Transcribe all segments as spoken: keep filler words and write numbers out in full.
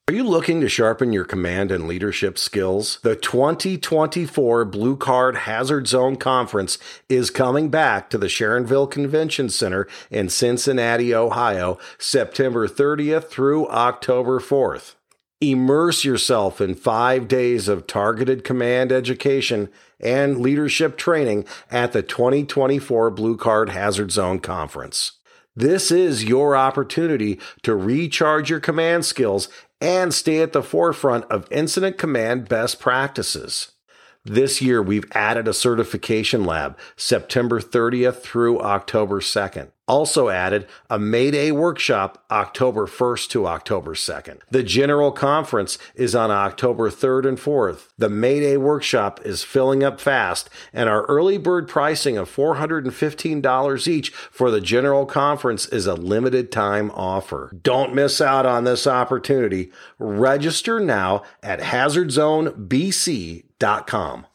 Are you looking to sharpen your command and leadership skills? The twenty twenty-four Blue Card Hazard Zone Conference is coming back to the Sharonville Convention Center in Cincinnati, Ohio, September thirtieth through October fourth. Immerse yourself in five days of targeted command education and leadership training at the twenty twenty-four Blue Card Hazard Zone Conference. This is your opportunity to recharge your command skills and stay at the forefront of incident command best practices. This year, we've added a certification lab, September thirtieth through October second. Also added a Mayday workshop, October first to October second. The general conference is on October third and fourth. The Mayday workshop is filling up fast, and our early bird pricing of four hundred fifteen dollars each for the general conference is a limited time offer. Don't miss out on this opportunity. Register now at hazard zone b c dot com.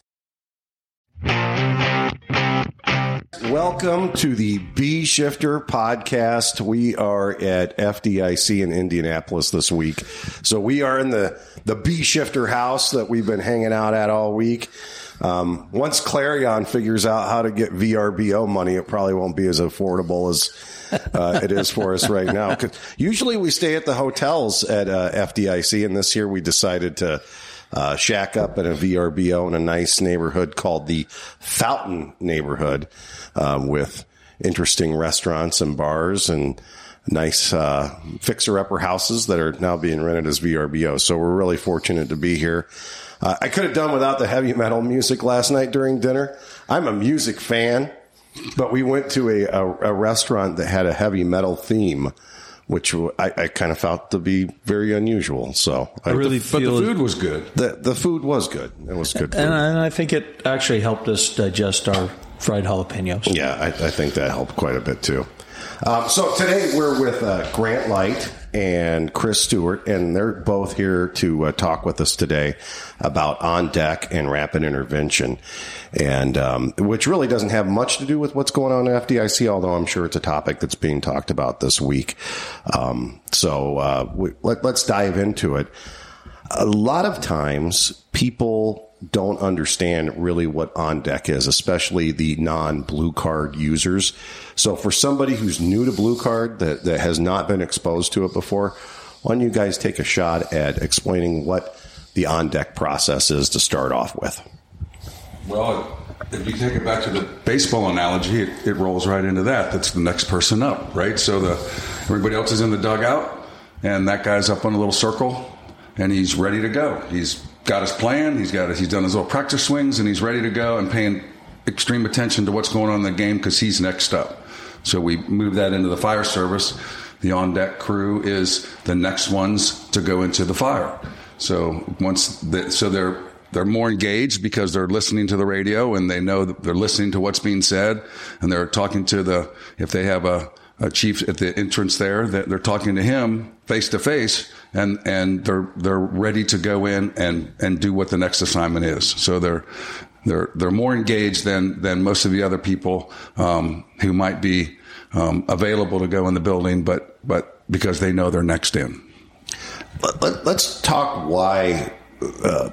Welcome to the B Shifter podcast. We are at F D I C in Indianapolis this week. So we are in the, the B Shifter house that we've been hanging out at all week. Um, once Clarion figures out how to get V R B O money, it probably won't be as affordable as uh, it is for us right now. 'Cause usually we stay at the hotels at uh, F D I C, and this year we decided to Uh, shack up in a V R B O in a nice neighborhood called the Fountain neighborhood, um, with interesting restaurants and bars and nice uh, fixer-upper houses that are now being rented as V R B O. So we're really fortunate to be here. Uh, I could have done without the heavy metal music last night during dinner. I'm a music fan, but we went to a, a, a restaurant that had a heavy metal theme, which I, I kind of felt to be very unusual. So I really the, feel but the food was good. The the food was good. It was good food. And, and I think it actually helped us digest our fried jalapenos. Yeah, I, I think that helped quite a bit too. Um, so today we're with uh, Grant Light and Chris Stewart, and they're both here to uh, talk with us today about on deck and rapid intervention, and um, which really doesn't have much to do with what's going on at F D I C, although I'm sure it's a topic that's being talked about this week. Um, so uh, we, let, let's dive into it. A lot of times people don't understand really what on deck is, especially the non-blue card users. So for somebody who's new to blue card that, that has not been exposed to it before, why don't you guys take a shot at explaining what the on deck process is to start off with? Well, if you take it back to the baseball analogy, it, it rolls right into that. That's the next person up, right? So the everybody else is in the dugout, and that guy's up on a little circle, and he's ready to go. He's got his plan. He's got his, he's done his little practice swings, and he's ready to go and paying extreme attention to what's going on in the game because he's next up. So we move that into the fire service. The on-deck crew is the next ones to go into the fire. So once the, so they're they're more engaged because they're listening to the radio and they know that they're listening to what's being said, and they're talking to the if they have a, a chief at the entrance there, that they're talking to him face to face, and and they're they're ready to go in and and do what the next assignment is. So they're they're they're more engaged than than most of the other people um, who might be um, available to go in the building, but but because they know they're next in. Let, let, let's talk why uh,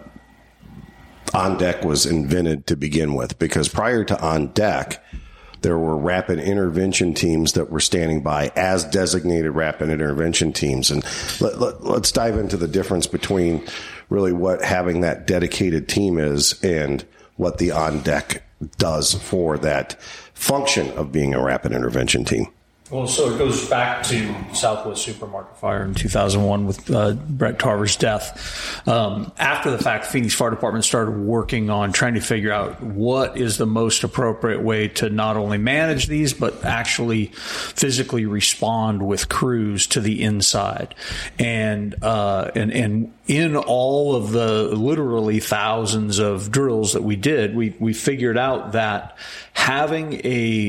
on deck was invented to begin with, because prior to on deck, there were rapid intervention teams that were standing by as designated rapid intervention teams. And let, let, let's dive into the difference between really what having that dedicated team is and what the on deck does for that function of being a rapid intervention team. Well, so it goes back to Southwest Supermarket Fire in two thousand one with uh, Brett Tarver's death. Um, after the fact, Phoenix Fire Department started working on trying to figure out what is the most appropriate way to not only manage these, but actually physically respond with crews to the inside. And, uh, and, and in all of the literally thousands of drills that we did, we, we figured out that having a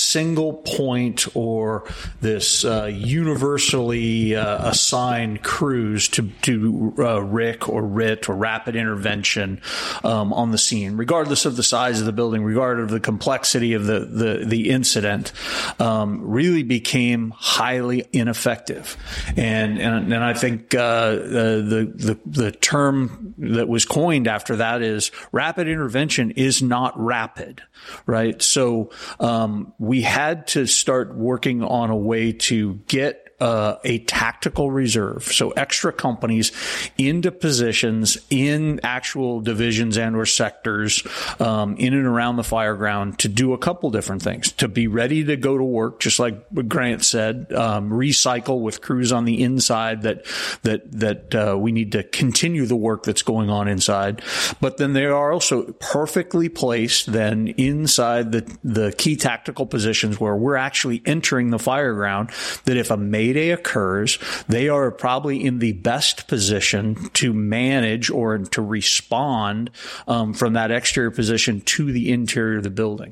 single point or this uh, universally uh, assigned crews to do uh, R I C or R I T or rapid intervention um, on the scene, regardless of the size of the building, regardless of the complexity of the the, the incident, um, really became highly ineffective. And and, and I think uh, the, the the term that was coined after that is rapid intervention is not rapid, right? So um, we had to start working on a way to get Uh, a tactical reserve, so extra companies into positions in actual divisions and or sectors um, in and around the fire ground to do a couple different things, to be ready to go to work, just like Grant said, um, recycle with crews on the inside that that that uh, we need to continue the work that's going on inside. But then they are also perfectly placed then inside the the key tactical positions where we're actually entering the fire ground, that if a Mayday occurs, they are probably in the best position to manage or to respond um, from that exterior position to the interior of the building.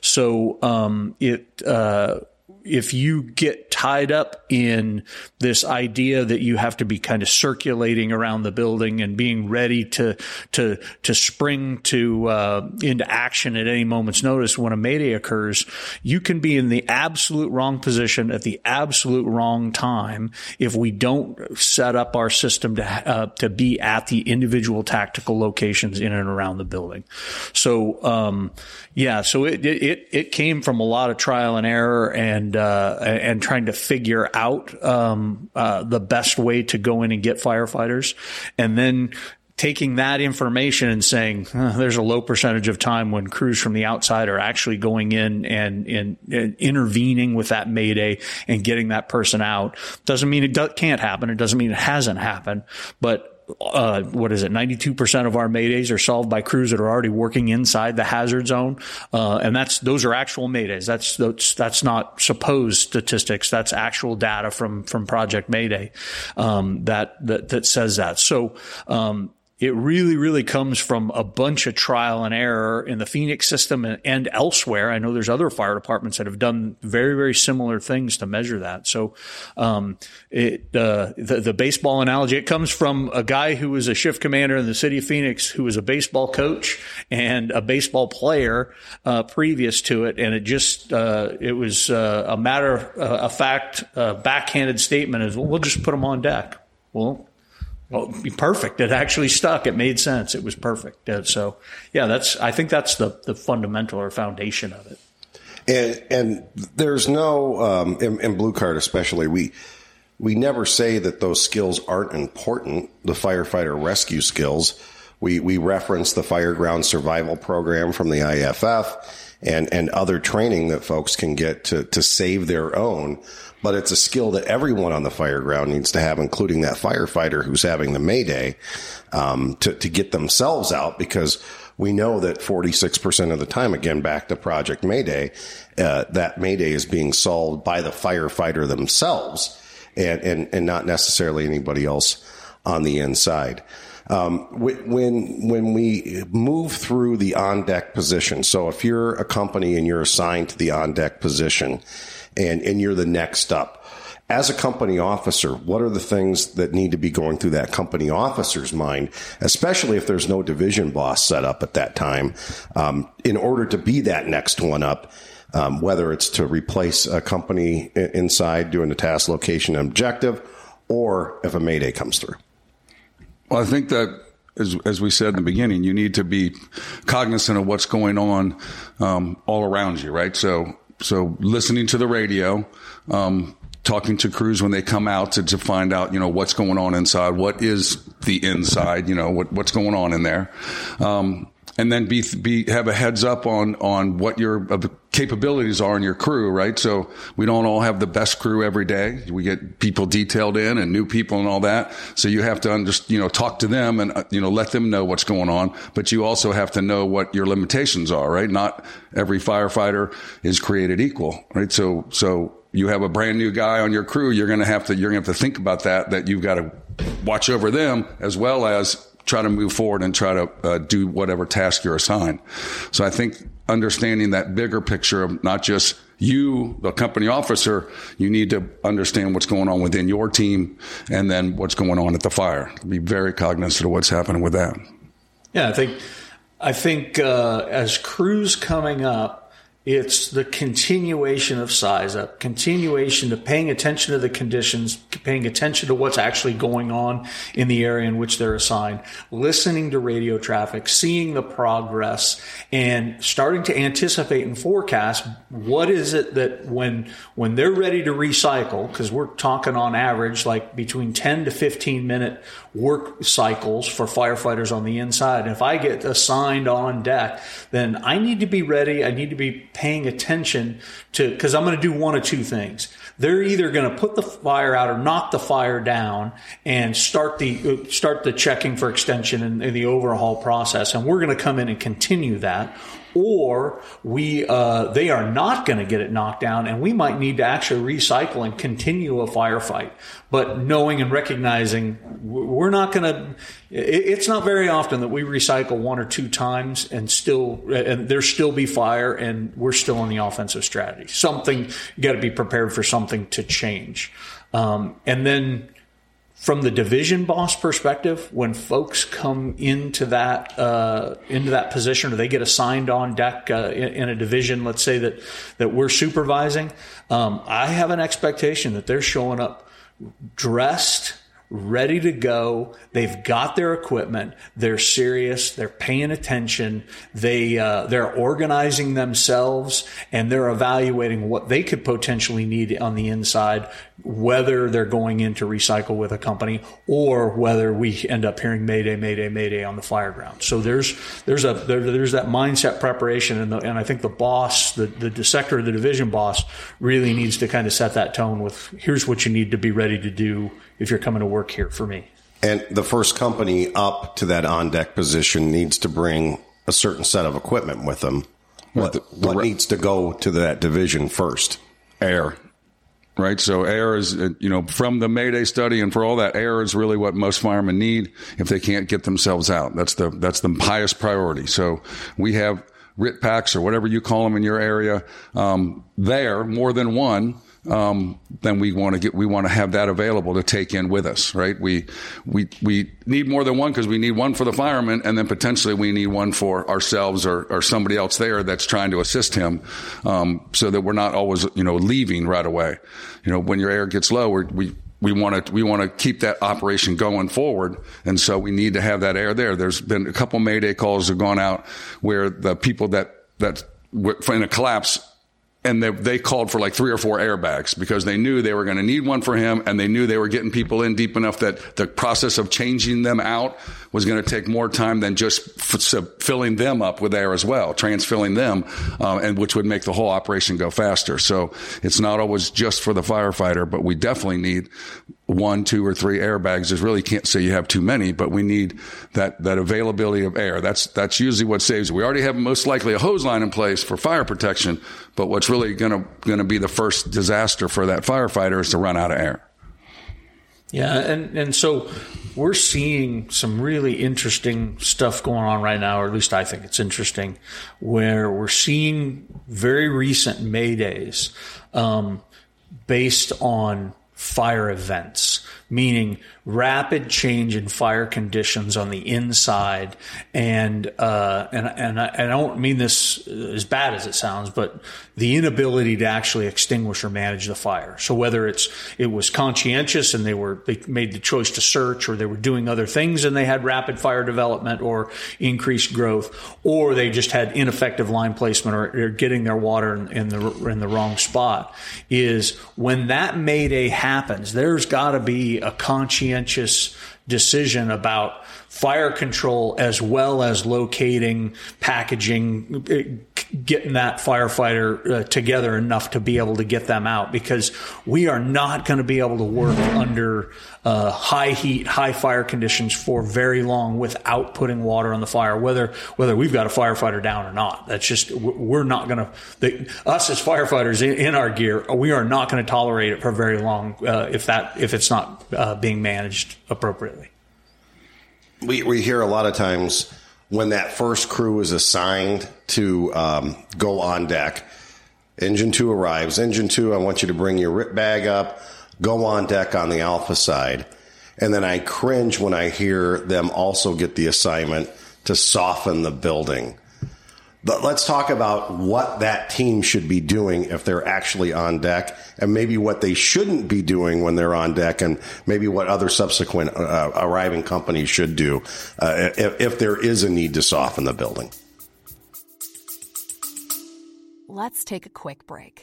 So um, it uh, if you get tied up in this idea that you have to be kind of circulating around the building and being ready to to to spring to uh, into action at any moment's notice when a Mayday occurs, you can be in the absolute wrong position at the absolute wrong time if we don't set up our system to uh, to be at the individual tactical locations in and around the building. So um, yeah, so it it it came from a lot of trial and error and uh, and trying to figure out um, uh, the best way to go in and get firefighters, and then taking that information and saying uh, there's a low percentage of time when crews from the outside are actually going in and, and, and intervening with that Mayday and getting that person out. Doesn't mean it do- can't happen. It doesn't mean it hasn't happened, but Uh, what is it? ninety-two percent of our Maydays are solved by crews that are already working inside the hazard zone. Uh, and that's, those are actual Maydays. That's, that's, that's not supposed statistics. That's actual data from, from Project Mayday, um, that, that, that says that. So, um, it really, really comes from a bunch of trial and error in the Phoenix system and, and elsewhere. I know there's other fire departments that have done very, very similar things to measure that. So, um, it, uh, the, the baseball analogy, it comes from a guy who was a shift commander in the city of Phoenix, who was a baseball coach and a baseball player, uh, previous to it. And it just, uh, it was, uh, a matter of uh, fact, uh, backhanded statement is, well, we'll just put them on deck. Well, Well, it'd be perfect. It actually stuck. It made sense. It was perfect. Uh, so, yeah, that's. I think that's the, the fundamental or foundation of it. And, and there's no, um, in, in Blue Card especially, we we never say that those skills aren't important. The firefighter rescue skills. We we reference the Fire Ground Survival Program from the I F F and and other training that folks can get to to save their own. But it's a skill that everyone on the fire ground needs to have, including that firefighter who's having the Mayday, um, to, to get themselves out, because we know that forty-six percent of the time, again, back to Project Mayday, uh, that Mayday is being solved by the firefighter themselves and, and, and not necessarily anybody else on the inside. Um, when, when we move through the on-deck position, so if you're a company and you're assigned to the on-deck position, and, and you're the next up, as a company officer, what are the things that need to be going through that company officer's mind, especially if there's no division boss set up at that time, um, in order to be that next one up, um, whether it's to replace a company inside doing the task, location, and objective, or if a Mayday comes through? Well, I think that, as, as we said in the beginning, you need to be cognizant of what's going on um, all around you, right? So, so listening to the radio, um, talking to crews when they come out to, to find out, you know, what's going on inside, what is the inside, you know, what, what's going on in there. Um, and then be, be, have a heads up on, on what your uh, capabilities are in your crew, right? So we don't all have the best crew every day. We get people detailed in and new people and all that. So you have to under, you know, talk to them and, uh, you know, let them know what's going on. But you also have to know what your limitations are, right? Not every firefighter is created equal, right? So, so, you have a brand new guy on your crew, you're going to have to, you're going to have to think about that, that you've got to watch over them as well as try to move forward and try to uh, do whatever task you're assigned. So I think understanding that bigger picture of not just you, the company officer, you need to understand what's going on within your team and then what's going on at the fire. Be very cognizant of what's happening with that. Yeah, I think I think uh, as crews coming up, it's the continuation of size up, continuation of paying attention to the conditions, paying attention to what's actually going on in the area in which they're assigned, listening to radio traffic, seeing the progress, and starting to anticipate and forecast what is it that when when they're ready to recycle, because we're talking on average like between ten to fifteen minute work cycles for firefighters on the inside. And if I get assigned on deck, then I need to be ready. I need to be paying attention to, because I'm going to do one of two things. They're either going to put the fire out or knock the fire down and start the start the checking for extension and, and the overhaul process, and we're going to come in and continue that. Or we, uh, they are not going to get it knocked down, and we might need to actually recycle and continue a firefight. But knowing and recognizing we're not going to, it's not very often that we recycle one or two times and still, and there still be fire and we're still on the offensive strategy. Something, you got to be prepared for something to change. Um, and then, from the division boss perspective, when folks come into that uh, into that position, or they get assigned on deck uh, in, in a division, let's say that that we're supervising, um, I have an expectation that they're showing up dressed, ready to go. They've got their equipment. They're serious. They're paying attention. They uh, they're organizing themselves, and they're evaluating what they could potentially need on the inside, whether they're going in to recycle with a company or whether we end up hearing Mayday, Mayday, Mayday on the fire ground. So there's there's a there, there's that mindset preparation, and the, and I think the boss, the the sector, the division boss, really needs to kind of set that tone with, here's what you need to be ready to do if you're coming to work here for me. And the first company up to that on-deck position needs to bring a certain set of equipment with them. What, the, the, what needs to go to that division first? Air. Right. So air is, you know, from the Mayday study and for all that, air is really what most firemen need if they can't get themselves out. That's the, that's the highest priority. So we have R I T packs or whatever you call them in your area, um, there, more than one. Um, then we want to get, we want to have that available to take in with us, right? We, we, we need more than one because we need one for the fireman, and then potentially we need one for ourselves or, or somebody else there that's trying to assist him, um, so that we're not always, you know, leaving right away. You know, when your air gets low, we're, we, we want to, we want to keep that operation going forward. And so we need to have that air there. There's been a couple Mayday calls that have gone out where the people that, that were in a collapse, and they, they called for like three or four airbags because they knew they were going to need one for him, and they knew they were getting people in deep enough that the process of changing them out was going to take more time than just f- filling them up with air as well, transfilling them, um, and which would make the whole operation go faster. So it's not always just for the firefighter, but we definitely need one, two, or three airbags. There's really can't say you have too many, but we need that, that availability of air. That's, that's usually what saves it. We already have most likely a hose line in place for fire protection, but what's really gonna, gonna be the first disaster for that firefighter is to run out of air. Yeah. And, and so we're seeing some really interesting stuff going on right now, or at least I think it's interesting, where we're seeing very recent Maydays, um, based on fire events, meaning rapid change in fire conditions on the inside. And, uh, and, and I, and I don't mean this as bad as it sounds, but the inability to actually extinguish or manage the fire. So whether it's, it was conscientious and they were, they made the choice to search, or they were doing other things and they had rapid fire development or increased growth, or they just had ineffective line placement or, or getting their water in, in the, in the wrong spot, is when that Mayday happens, there's got to be a conscientious decision about fire control as well as locating, packaging, getting that firefighter uh, together enough to be able to get them out, because we are not going to be able to work under uh, high heat, high fire conditions for very long without putting water on the fire, whether whether we've got a firefighter down or not. That's just, we're not going to, us as firefighters in, in our gear, we are not going to tolerate it for very long uh, if that if it's not uh, being managed appropriately. We we hear a lot of times when that first crew is assigned to um, go on deck, Engine two arrives. Engine two, I want you to bring your rip bag up, go on deck on the Alpha side. And then I cringe when I hear them also get the assignment to soften the building. But let's talk about what that team should be doing if they're actually on deck, and maybe what they shouldn't be doing when they're on deck, and maybe what other subsequent uh, arriving companies should do uh, if, if there is a need to soften the building. Let's take a quick break.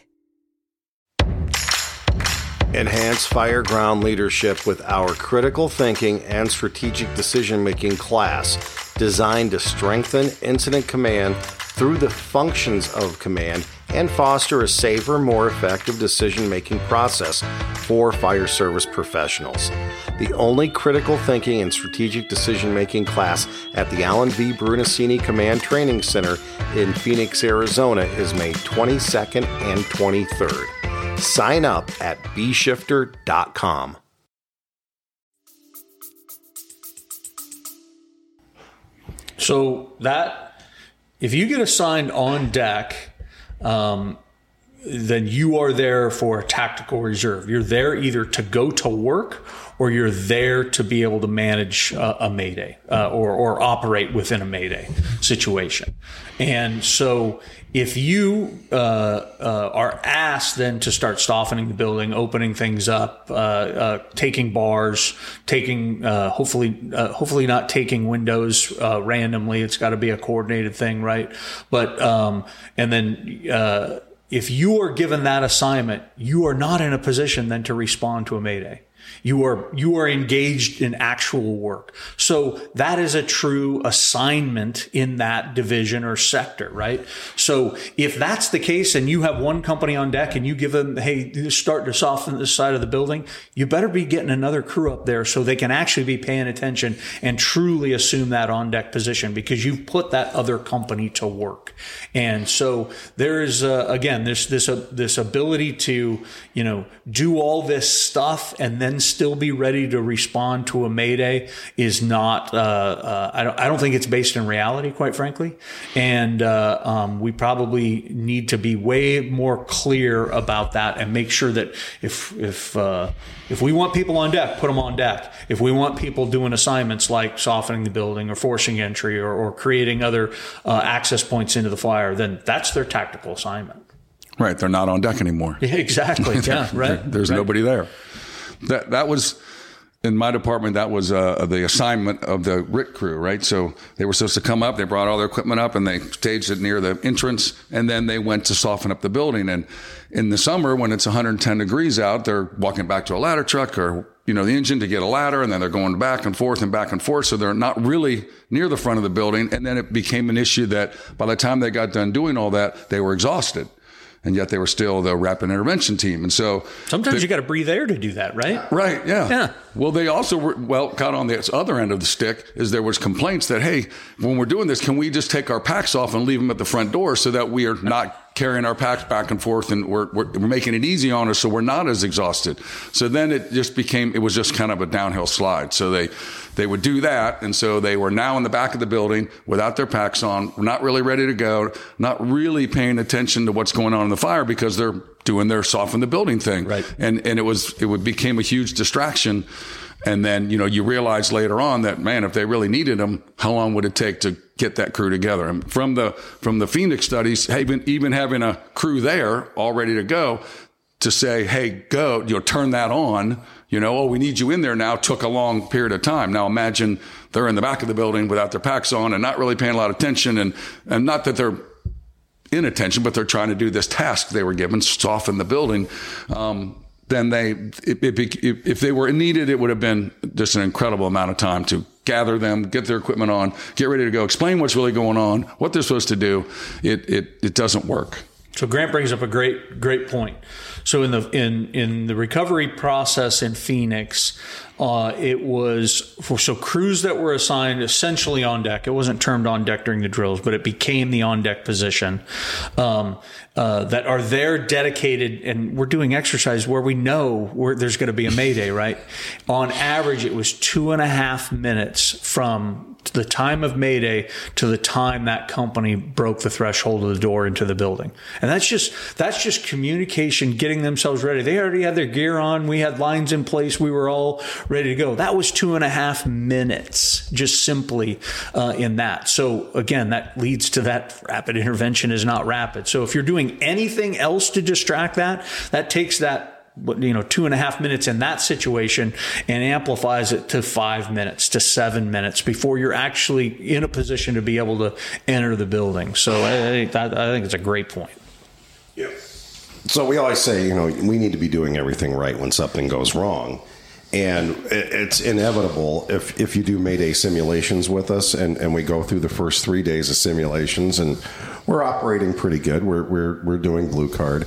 Enhance fire ground leadership with our critical thinking and strategic decision-making class designed to strengthen incident command through the functions of command and foster a safer, more effective decision-making process for fire service professionals. The only critical thinking and strategic decision-making class at the Alan V. Brunacini Command Training Center in Phoenix, Arizona is May twenty-second and twenty-third. Sign up at b shifter dot com. So that, if you get assigned on deck, um, then you are there for a tactical reserve. You're there either to go to work or you're there to be able to manage uh, a mayday uh, or, or operate within a mayday situation. And so if you uh, uh, are asked then to start softening the building, opening things up, uh, uh, taking bars, taking uh, hopefully uh, hopefully not taking windows uh, randomly. It's got to be a coordinated thing, right? But um, and then uh, if you are given that assignment, you are not in a position then to respond to a mayday. You are you are engaged in actual work. So that is a true assignment in that division or sector, right? So if that's the case and you have one company on deck and you give them, hey, start to soften the side of the building, you better be getting another crew up there so they can actually be paying attention and truly assume that on deck position because you've put that other company to work. And so there is, uh, again, this this uh, this ability to, you know, do all this stuff and then still be ready to respond to a mayday is not, uh, uh, I don't, I don't think it's based in reality, quite frankly. And, uh, um, we probably need to be way more clear about that and make sure that if, if, uh, if we want people on deck, put them on deck. If we want people doing assignments like softening the building or forcing entry or, or creating other, uh, access points into the fire, then that's their tactical assignment. Right. They're not on deck anymore. Yeah, exactly. Yeah. Right. There's right. nobody there. That that was in my department. That was uh, the assignment of the R I T crew, right? So they were supposed to come up. They brought all their equipment up and they staged it near the entrance, and then they went to soften up the building. And in the summer, when it's one hundred ten degrees out, they're walking back to a ladder truck or you know the engine to get a ladder, and then they're going back and forth and back and forth. So they're not really near the front of the building. And then it became an issue that by the time they got done doing all that, they were exhausted. And yet they were still the rapid intervention team. And so sometimes they, you got to breathe air to do that, right? Right. Yeah. Yeah. Well, they also were, well, caught on the other end of the stick is there was complaints that, hey, when we're doing this, can we just take our packs off and leave them at the front door so that we are not carrying our packs back and forth and we're, we're, we're making it easy on us so we're not as exhausted. So then it just became, it was just kind of a downhill slide. So they, they would do that. And so they were now in the back of the building without their packs on, not really ready to go, not really paying attention to what's going on in the fire because they're doing their soften the building thing. Right. And, and it was, it would became a huge distraction. And then, you know, you realize later on that, man, if they really needed them, how long would it take to get that crew together? And from the, from the Phoenix studies, even, even having a crew there all ready to go to say, hey, go, you know, turn that on, you know, oh, we need you in there now, took a long period of time. Now imagine they're in the back of the building without their packs on and not really paying a lot of attention. And, and not that they're in attention, but they're trying to do this task they were given, soften the building. Um, then they, it, it, if they were needed, it would have been just an incredible amount of time to gather them, get their equipment on, get ready to go, explain what's really going on, what they're supposed to do. It, it, it doesn't work. So Grant brings up a great, great point. So in the in in the recovery process in Phoenix, uh, it was for, so crews that were assigned essentially on deck. It wasn't termed on deck during the drills, but it became the on deck position. Um, uh, that are there dedicated, and we're doing exercise where we know where there's going to be a mayday, right? On average, it was two and a half minutes from the time of mayday to the time that company broke the threshold of the door into the building. And And that's just, that's just communication, getting themselves ready. They already had their gear on. We had lines in place. We were all ready to go. That was two and a half minutes, just simply uh, in that. So again, that leads to that rapid intervention is not rapid. So if you're doing anything else to distract that, that takes that, you know, two and a half minutes in that situation and amplifies it to five minutes to seven minutes before you're actually in a position to be able to enter the building. So I, I, I think it's a great point. Yeah. So we always say, you know, we need to be doing everything right when something goes wrong. And it's inevitable if, if you do Mayday simulations with us and, and we go through the first three days of simulations and we're operating pretty good. We're, we're, we're doing Blue Card.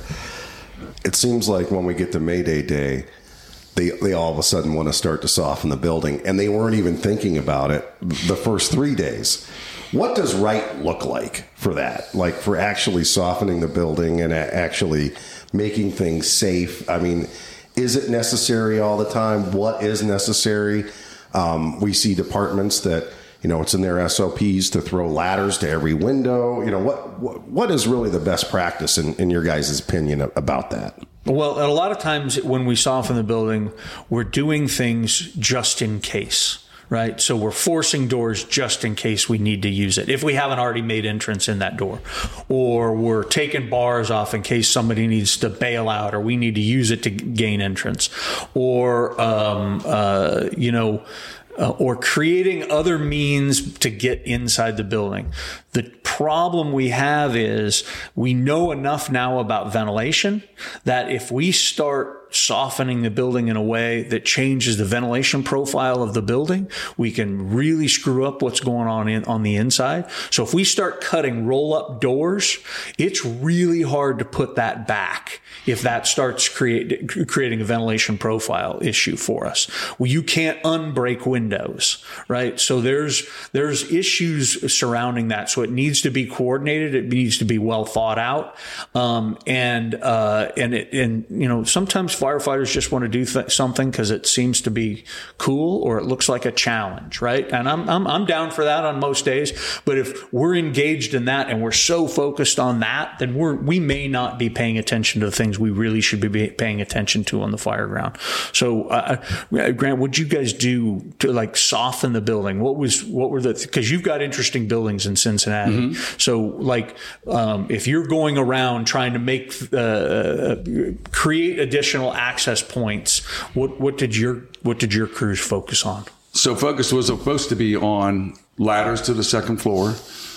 It seems like when we get to Mayday Day, they they all of a sudden want to start to soften the building, and they weren't even thinking about it the first three days. What does right look like for that? Like for actually softening the building and actually making things safe? I mean, is it necessary all the time? What is necessary? Um, we see departments that, you know, it's in their S O Ps to throw ladders to every window. You know, what what, what is really the best practice in, in your guys' opinion about that? Well, a lot of times when we soften the building, we're doing things just in case, right? So we're forcing doors just in case we need to use it, if we haven't already made entrance in that door. Or we're taking bars off in case somebody needs to bail out or we need to use it to gain entrance. Or, um, uh, you know... Uh, or creating other means to get inside the building. The problem we have is we know enough now about ventilation that if we start softening the building in a way that changes the ventilation profile of the building, we can really screw up what's going on in, on the inside. So if we start cutting roll-up doors, it's really hard to put that back if that starts create, creating a ventilation profile issue for us. Well, you can't unbreak windows, right? So there's there's issues surrounding that. So it needs to be coordinated. It needs to be well thought out. Um, and uh, and it, and you know, sometimes firefighters just want to do th- something because it seems to be cool or it looks like a challenge, right? And I'm I'm I'm down for that on most days. But if we're engaged in that and we're so focused on that, then we're we may not be paying attention to the things we really should be paying attention to on the fire ground. So, uh, Grant, what'd you guys do to like soften the building? What was what were the because you've got interesting buildings in Cincinnati. Mm-hmm. So, like, um, if you're going around trying to make uh, create additional access points, what what did your what did your crews focus on? So, focus was supposed to be on ladders to the second floor.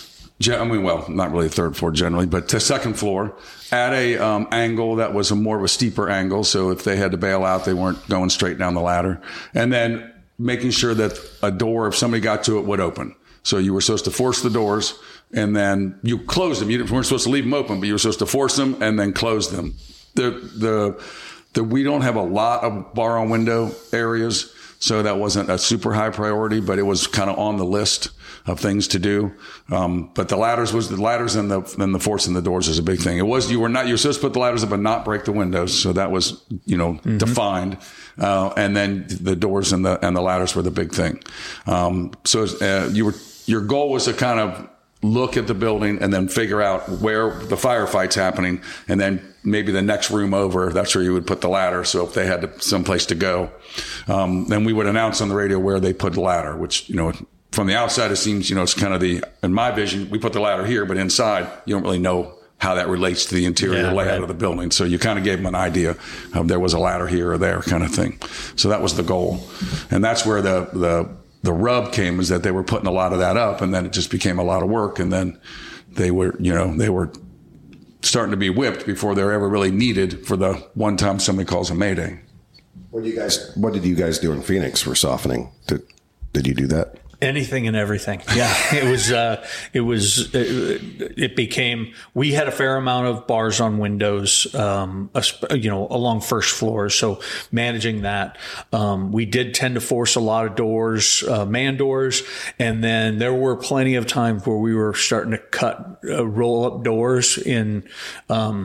I mean, well, not really third floor generally, but to second floor at a um, angle that was a more of a steeper angle. So if they had to bail out, they weren't going straight down the ladder. And then making sure that a door, if somebody got to it, would open. So you were supposed to force the doors and then you close them. You weren't supposed to leave them open, but you were supposed to force them and then close them. The, the, the, we don't have a lot of bar on window areas. So that wasn't a super high priority, but it was kind of on the list of things to do. Um, but the ladders was the ladders and the, and the forcing the doors is a big thing. It was, you were not, you were supposed to put the ladders up and not break the windows. So that was, you know, mm-hmm. defined. Uh, and then the doors and the, and the ladders were the big thing. Um, so, uh, you were, your goal was to kind of look at the building and then figure out where the firefight's happening. And then maybe the next room over, that's where you would put the ladder. So if they had to, someplace to go, um, then we would announce on the radio where they put the ladder, which, you know, from the outside, it seems, you know, it's kind of the, in my vision, we put the ladder here, but inside, you don't really know how that relates to the interior yeah, layout right. of the building. So you kind of gave them an idea of there was a ladder here or there kind of thing. So that was the goal. And that's where the, the, the rub came, is that they were putting a lot of that up, and then it just became a lot of work. And then they were, you know, they were starting to be whipped before they're ever really needed for the one time somebody calls a Mayday. What did you guys, what did you guys do in Phoenix for softening? Did, did you do that? Anything and everything. Yeah, it was, uh, it was, it, it became, we had a fair amount of bars on windows, um, you know, along first floors. So managing that, um, we did tend to force a lot of doors, uh, man doors. And then there were plenty of times where we were starting to cut, uh, roll up doors in, um,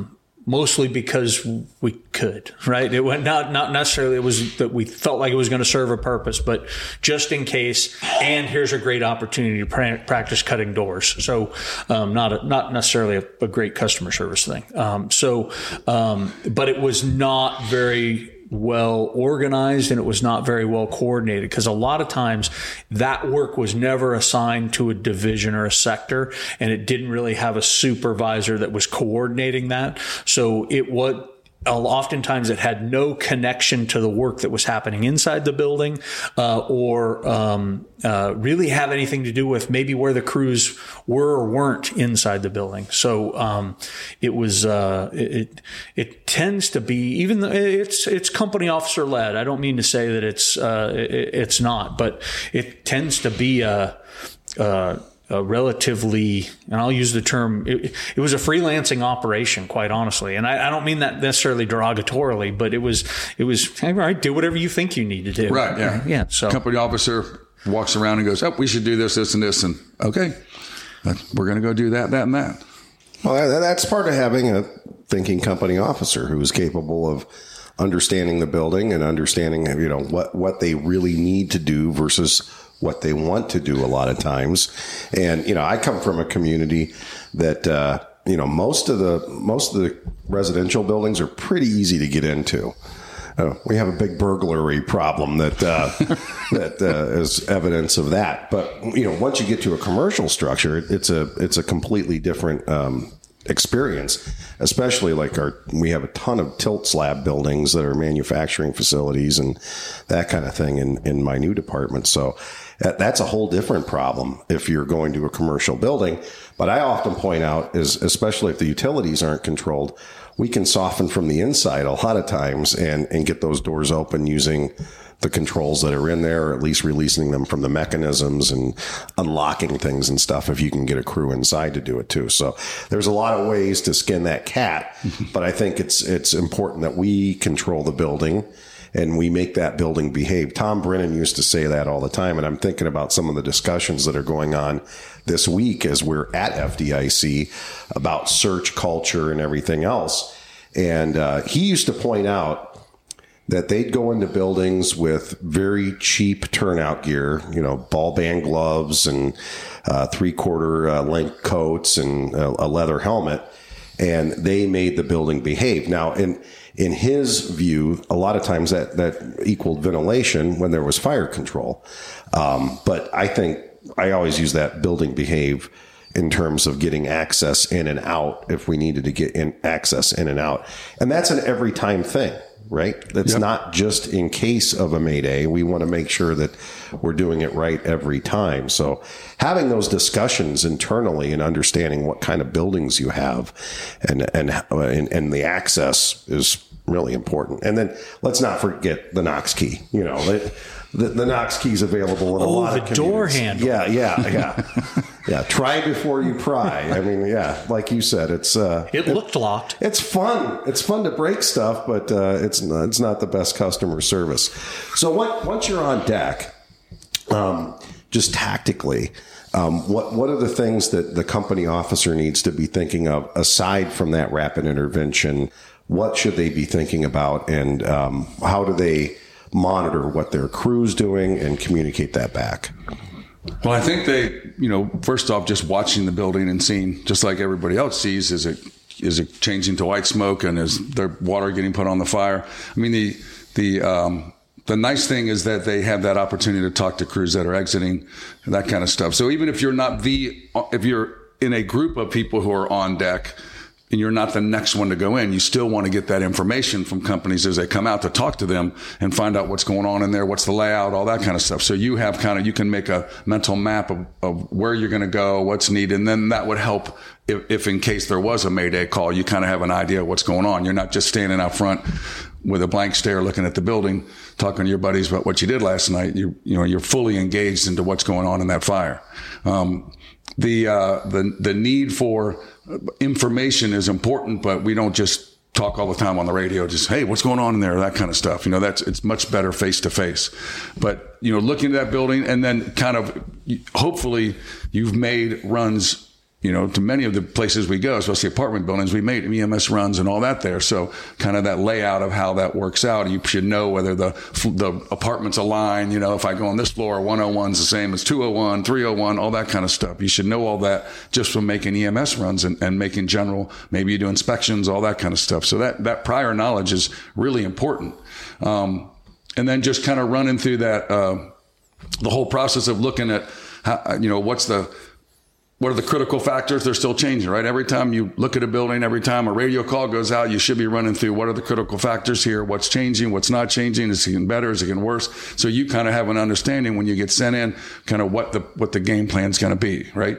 mostly because we could, right? It went not not necessarily it was that we felt like it was going to serve a purpose, but just in case. And here's a great opportunity to pra- practice cutting doors. So um, not a, not necessarily a, a great customer service thing. Um, so, um, but it was not very well organized, and it was not very well coordinated, because a lot of times that work was never assigned to a division or a sector, and it didn't really have a supervisor that was coordinating that. So it was oftentimes it had no connection to the work that was happening inside the building, uh, or um, uh, really have anything to do with maybe where the crews were or weren't inside the building. So um, it was uh, it it tends to be, even though it's it's company officer led. I don't mean to say that it's uh, it, it's not, but it tends to be a. a Uh, relatively, and I'll use the term, it, it was a freelancing operation, quite honestly. And I, I don't mean that necessarily derogatorily, but it was, it was, hey, all right, do whatever you think you need to do. Right, yeah. Yeah. So company officer walks around and goes, oh, we should do this, this, and this. And okay, we're going to go do that, that, and that. Well, that's part of having a thinking company officer who is capable of understanding the building and understanding, you know, what, what they really need to do versus what they want to do a lot of times. And, you know, I come from a community that, uh, you know, most of the, most of the residential buildings are pretty easy to get into. Uh, we have a big burglary problem that, uh, that, uh, is evidence of that. But, you know, once you get to a commercial structure, it's a, it's a completely different, um, experience, especially like our, we have a ton of tilt slab buildings that are manufacturing facilities and that kind of thing in, in my new department. So that's a whole different problem if you're going to a commercial building. But I often point out is, especially if the utilities aren't controlled, we can soften from the inside a lot of times and, and get those doors open using the controls that are in there, or at least releasing them from the mechanisms and unlocking things and stuff if you can get a crew inside to do it too. So there's a lot of ways to skin that cat, but I think it's it's important that we control the building and we make that building behave. Tom Brennan used to say that all the time, and I'm thinking about some of the discussions that are going on this week as we're at F D I C about search culture and everything else. And uh, he used to point out that they'd go into buildings with very cheap turnout gear, you know, ball band gloves and uh, three-quarter uh, length coats and a, a leather helmet, and they made the building behave. Now, in in his view, a lot of times that, that equaled ventilation when there was fire control. Um, but I think I always use that building behave in terms of getting access in and out if we needed to get in access in and out. And that's an every time thing. Right? That's yep. not just in case of a Mayday. We want to make sure that we're doing it right every time. So having those discussions internally and understanding what kind of buildings you have and, and, and, and the access is really important. And then let's not forget the Knox key. You know, the, the, the Knox key is available in a oh, lot the of communities. door handle. Yeah, yeah, yeah. Yeah, try before you pry. I mean, yeah, like you said, it's uh, it looked it, locked. It's fun. It's fun to break stuff, but uh, it's not, it's not the best customer service. So what, once you're on deck, um, just tactically, um, what what are the things that the company officer needs to be thinking of aside from that rapid intervention? What should they be thinking about, and um, how do they monitor what their crew's doing and communicate that back? Well, I think they, you know, first off, just watching the building and seeing, just like everybody else sees, is it is it changing to white smoke and is there water getting put on the fire? I mean, the the um, the nice thing is that they have that opportunity to talk to crews that are exiting and that kind of stuff. So even if you're not the, if you're in a group of people who are on deck, and you're not the next one to go in, you still want to get that information from companies as they come out to talk to them and find out what's going on in there, what's the layout, all that kind of stuff. So you have kind of, you can make a mental map of, of where you're going to go, what's needed, and then that would help if, if in case there was a Mayday call, you kind of have an idea of what's going on. You're not just standing out front with a blank stare looking at the building, talking to your buddies about what you did last night. You, you know, you're fully engaged into what's going on in that fire. Um, the, uh, the, the need for information is important, but we don't just talk all the time on the radio, just, hey, what's going on in there? That kind of stuff. You know, that's, it's much better face to face. But, you know, looking at that building and then kind of, hopefully you've made runs you know, to many of the places we go, especially apartment buildings, we made E M S runs and all that there. So kind of that layout of how that works out, you should know whether the the apartments align. You know, if I go on this floor, one oh one is the same as two oh one, three oh one, all that kind of stuff. You should know all that just from making E M S runs and, and making general, maybe you do inspections, all that kind of stuff. So that, that prior knowledge is really important. Um, and then just kind of running through that, uh, the whole process of looking at how, you know, what's the, what are the critical factors? They're still changing, right? Every time you look at a building, every time a radio call goes out, you should be running through what are the critical factors here? What's changing? What's not changing? Is it getting better? Is it getting worse? So you kind of have an understanding when you get sent in, kind of what the what the game plan is going to be, right?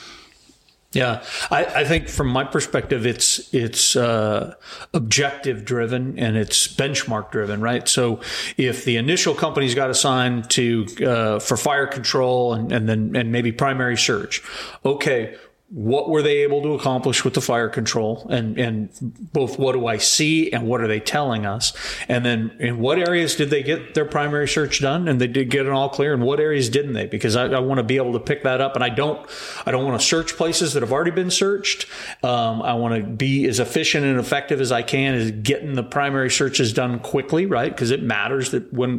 Yeah, I, I think from my perspective, it's it's uh, objective driven and it's benchmark driven, right? So if the initial company's got assigned to uh, for fire control and, and then and maybe primary search, okay, what were they able to accomplish with the fire control? And, and both what do I see and what are they telling us? And then in what areas did they get their primary search done? And they did get it all clear. And what areas didn't they? Because I, I want to be able to pick that up. And I don't, I don't want to search places that have already been searched. Um, I want to be as efficient and effective as I can as getting the primary searches done quickly, right? Because it matters that when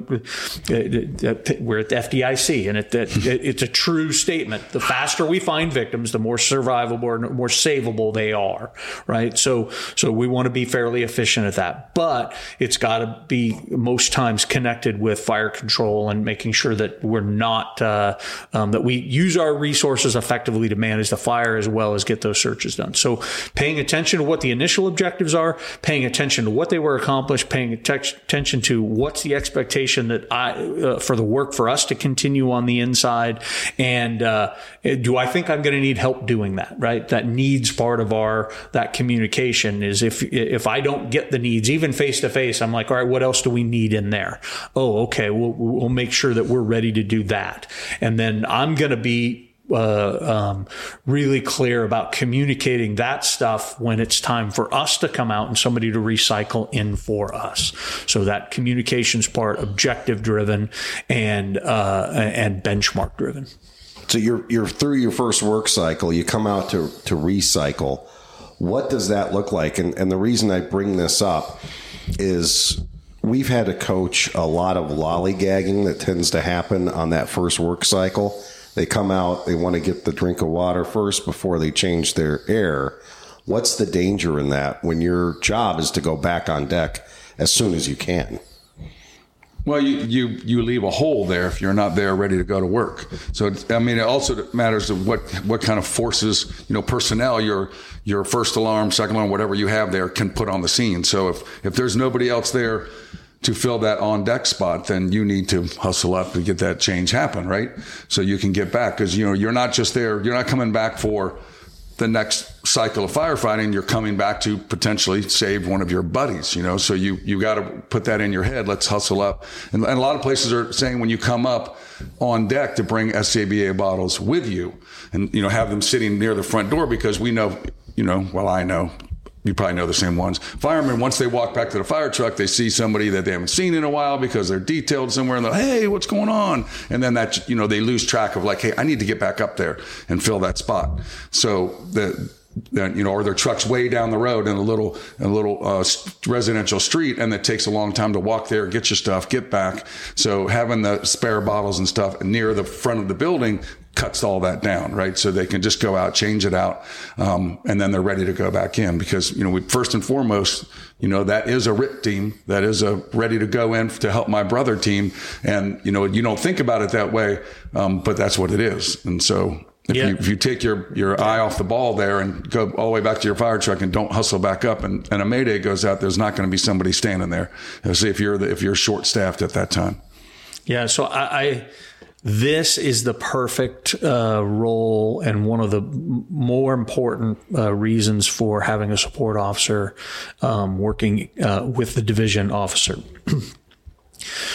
uh, we're at the F D I C and it, it, it's a true statement. The faster we find victims, the more survivable or more savable they are, right? So, so we want to be fairly efficient at that, but it's got to be most times connected with fire control and making sure that we're not, uh, um, that we use our resources effectively to manage the fire as well as get those searches done. So paying attention to what the initial objectives are, paying attention to what they were accomplished, paying attention to what's the expectation that I, uh, for the work for us to continue on the inside. And, uh, do I think I'm going to need help doing that, right? That needs part of our, that communication is if, if I don't get the needs, even face to face, I'm like, all right, what else do we need in there? Oh, okay. We'll, we'll make sure that we're ready to do that. And then I'm going to be, uh, um, really clear about communicating that stuff when it's time for us to come out and somebody to recycle in for us. So that communications part, objective driven and, uh, and benchmark driven. So you're you're through your first work cycle. You come out to, to recycle. What does that look like? And and the reason I bring this up is we've had to coach a lot of lollygagging that tends to happen on that first work cycle. They come out, they want to get the drink of water first before they change their air. What's the danger in that when your job is to go back on deck as soon as you can? Well, you, you, you leave a hole there if you're not there ready to go to work. So, I mean, it also matters of what, what kind of forces, you know, personnel your, your first alarm, second alarm, whatever you have there can put on the scene. So if, if there's nobody else there to fill that on deck spot, then you need to hustle up to get that change happen, right? So you can get back because, you know, you're not just there, you're not coming back for the next cycle of firefighting, you're coming back to potentially save one of your buddies, you know, so you, you got to put that in your head. Let's hustle up. And, and a lot of places are saying when you come up on deck to bring S C A B A bottles with you and, you know, have them sitting near the front door because we know, you know, well, I know, you probably know the same ones. Firemen, once they walk back to the fire truck, they see somebody that they haven't seen in a while because they're detailed somewhere and they're, hey, what's going on? And then that, you know, they lose track of like, hey, I need to get back up there and fill that spot. So the, the you know, or their truck's way down the road in a little, a little, uh, residential street. And it takes a long time to walk there, get your stuff, get back. So having the spare bottles and stuff near the front of the building cuts all that down, right? So they can just go out, change it out, um, and then they're ready to go back in because, you know, we, first and foremost, you know, that is a R I T team. That is a ready to go in to help my brother team. And, you know, you don't think about it that way, um, but that's what it is. And so if, yeah. you, if you take your, your eye off the ball there and go all the way back to your fire truck and don't hustle back up and, and a Mayday goes out, there's not going to be somebody standing there. See if you're the, if you're short staffed at that time. Yeah. So I, I This is the perfect uh, role and one of the m- more important uh, reasons for having a support officer um, working uh, with the division officer.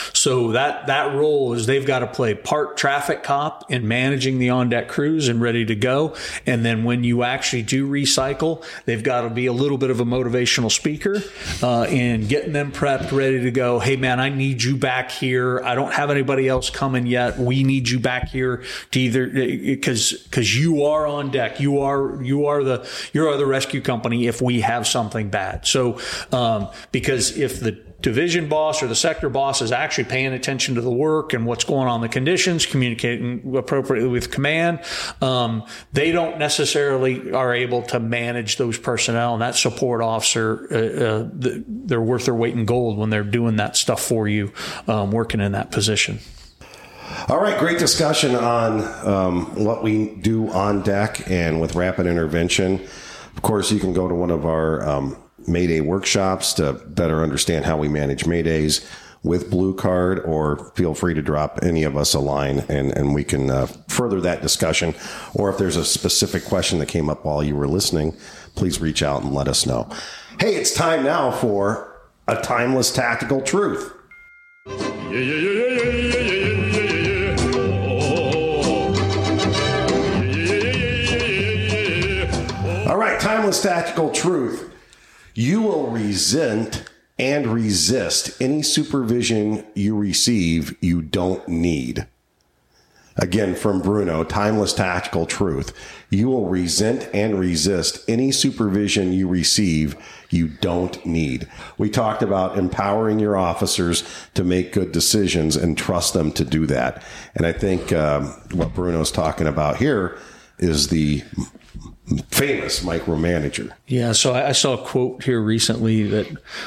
So that, that role is they've got to play part traffic cop in managing the on-deck crews and ready to go. And then when you actually do recycle, they've got to be a little bit of a motivational speaker uh, in getting them prepped, ready to go. Hey, man, I need you back here. I don't have anybody else coming yet. We need you back here to either because because you are on deck. You are you are the you are the rescue company if we have something bad. So um, because if the division boss or the sector boss is actually paying attention to the work and what's going on in the conditions, communicating appropriately with command, um, they don't necessarily are able to manage those personnel. And that support officer, uh, uh, they're worth their weight in gold when they're doing that stuff for you, um, working in that position. All right, great discussion on um, what we do on deck and with rapid intervention. Of course, you can go to one of our um, Mayday workshops to better understand how we manage Maydays with Blue Card, or feel free to drop any of us a line and, and we can uh, further that discussion. Or if there's a specific question that came up while you were listening, please reach out and let us know. Hey, it's time now for a timeless tactical truth. Yeah, yeah, yeah, yeah, yeah, yeah, yeah, yeah. All right, timeless tactical truth. You will resent and resist any supervision you receive you don't need. Again, from Bruno, timeless tactical truth. You will resent and resist any supervision you receive you don't need. We talked about empowering your officers to make good decisions and trust them to do that. And I think um, what Bruno's talking about here is the famous micromanager. Yeah, so I saw a quote here recently that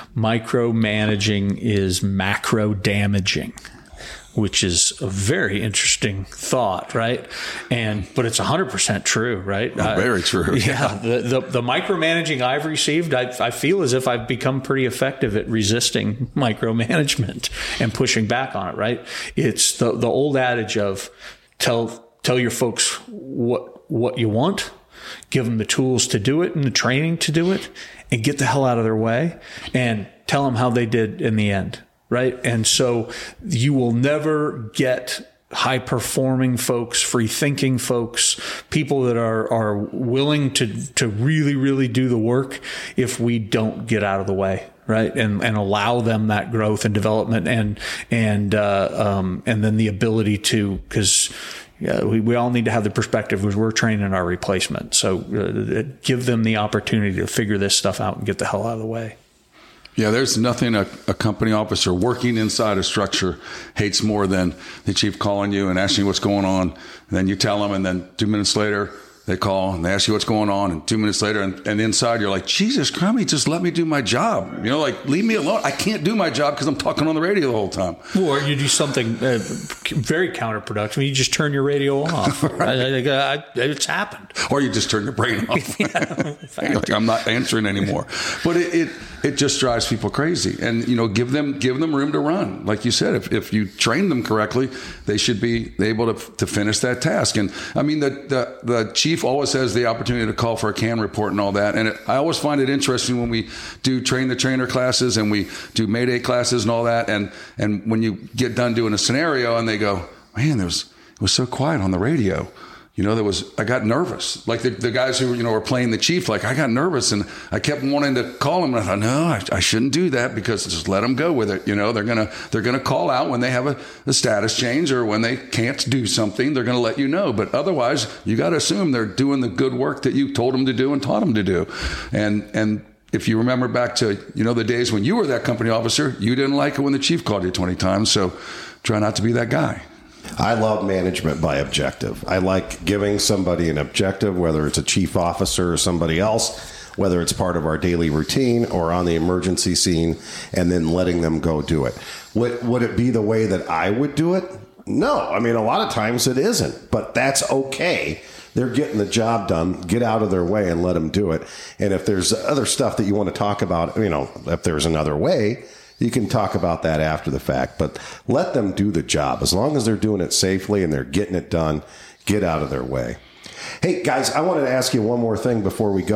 micromanaging is macro damaging, which is a very interesting thought, right? And but it's one hundred percent true, right? Oh, very true. Uh, yeah, the, the the micromanaging I've received, I, I feel as if I've become pretty effective at resisting micromanagement and pushing back on it, right? It's the the old adage of tell tell your folks what what you want, give them the tools to do it and the training to do it, and get the hell out of their way, and tell them how they did in the end, right? And so you will never get high performing folks, free thinking folks, people that are, are willing to, to really, really do the work if we don't get out of the way. Right. And, and allow them that growth and development and, and, uh, um, and then the ability to, cause yeah, we, we all need to have the perspective because we're training our replacement. So uh, give them the opportunity to figure this stuff out and get the hell out of the way. Yeah, there's nothing a, a company officer working inside a structure hates more than the chief calling you and asking you what's going on. And then you tell them, and then two minutes later, they call and they ask you what's going on. And two minutes later, and, and inside, you're like, Jesus Christ, just let me do my job. You know, like, leave me alone. I can't do my job because I'm talking on the radio the whole time. Or you do something uh, very counterproductive. You just turn your radio off. Right. I, I, it's happened. Or you just turn your brain off. Yeah, like, I'm not answering anymore. But it, it it just drives people crazy. And, you know, give them give them room to run. Like you said, if, if you train them correctly, they should be able to to finish that task. And, I mean, the, the, the chief always has the opportunity to call for a CAN report and all that. And it, I always find it interesting when we do train the trainer classes and we do Mayday classes and all that. And, and when you get done doing a scenario and they go, man, there was, it was so quiet on the radio. You know, there was, I got nervous. Like the, the guys who, you know, were playing the chief, like I got nervous and I kept wanting to call him. And I thought, no, I, I shouldn't do that because just let them go with it. You know, they're going to, they're going to call out when they have a, a status change or when they can't do something, they're going to let you know. But otherwise you got to assume they're doing the good work that you told them to do and taught them to do. And, and if you remember back to, you know, the days when you were that company officer, you didn't like it when the chief called you twenty times. So try not to be that guy. I love management by objective. I like giving somebody an objective, whether it's a chief officer or somebody else, whether it's part of our daily routine or on the emergency scene, and then letting them go do it. Would, would it be the way that I would do it? No. I mean, a lot of times it isn't, but that's okay. They're getting the job done. Get out of their way and let them do it. And if there's other stuff that you want to talk about, you know, if there's another way, you can talk about that after the fact, but let them do the job. As long as they're doing it safely and they're getting it done, get out of their way. Hey, guys, I wanted to ask you one more thing before we go.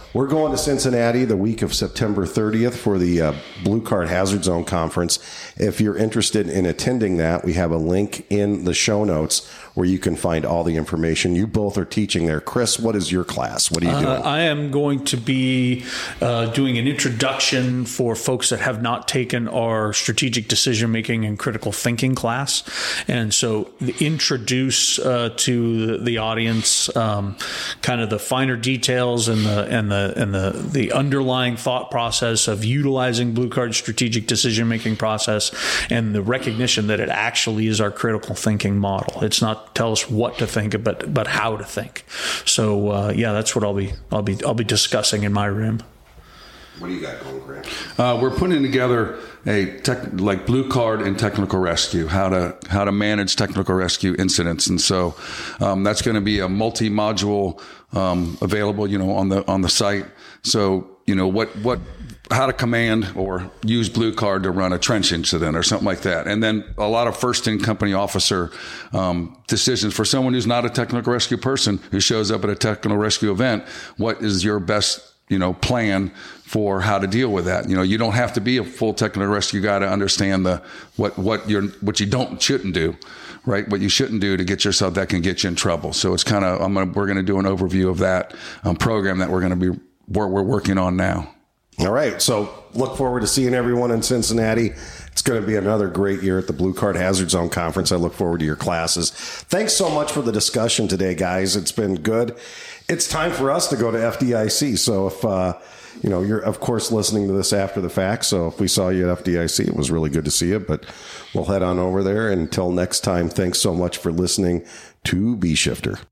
we're going to Cincinnati the week of September thirtieth for the uh, Blue Card Hazard Zone Conference. If you're interested in attending that, we have a link in the show notes where you can find all the information. You both are teaching there. Chris, what is your class? What are you doing? Uh, I am going to be uh, doing an introduction for folks that have not taken our strategic decision-making and critical thinking class. And so introduce uh, to the audience um, kind of the finer details and the and the and the the underlying thought process of utilizing Blue Card's strategic decision-making process and the recognition that it actually is our critical thinking model. It's not tell us what to think, but but how to think. So uh, yeah, that's what I'll be I'll be I'll be discussing in my room. What do you got going, Grant? Uh, we're putting together a tech, like Blue Card and technical rescue, how to how to manage technical rescue incidents, and so um, that's going to be a multi-module um, available, you know, on the on the site. So you know what what. how to command or use Blue Card to run a trench incident or something like that. And then a lot of first-in-company officer um, decisions for someone who's not a technical rescue person who shows up at a technical rescue event. What is your best, you know, plan for how to deal with that? You know, you don't have to be a full technical rescue guy to understand the what what you're what you don't shouldn't do, right? What you shouldn't do to get yourself that can get you in trouble. So it's kind of I'm gonna, we're going to do an overview of that um, program that we're going to be we're, we're working on now. All right. So look forward to seeing everyone in Cincinnati. It's going to be another great year at the Blue Card Hazard Zone Conference. I look forward to your classes. Thanks so much for the discussion today, guys. It's been good. It's time for us to go to F D I C. So if, uh, you know, you're, of course, listening to this after the fact. So if we saw you at F D I C, it was really good to see you. But we'll head on over there. Until next time, thanks so much for listening to B Shifter.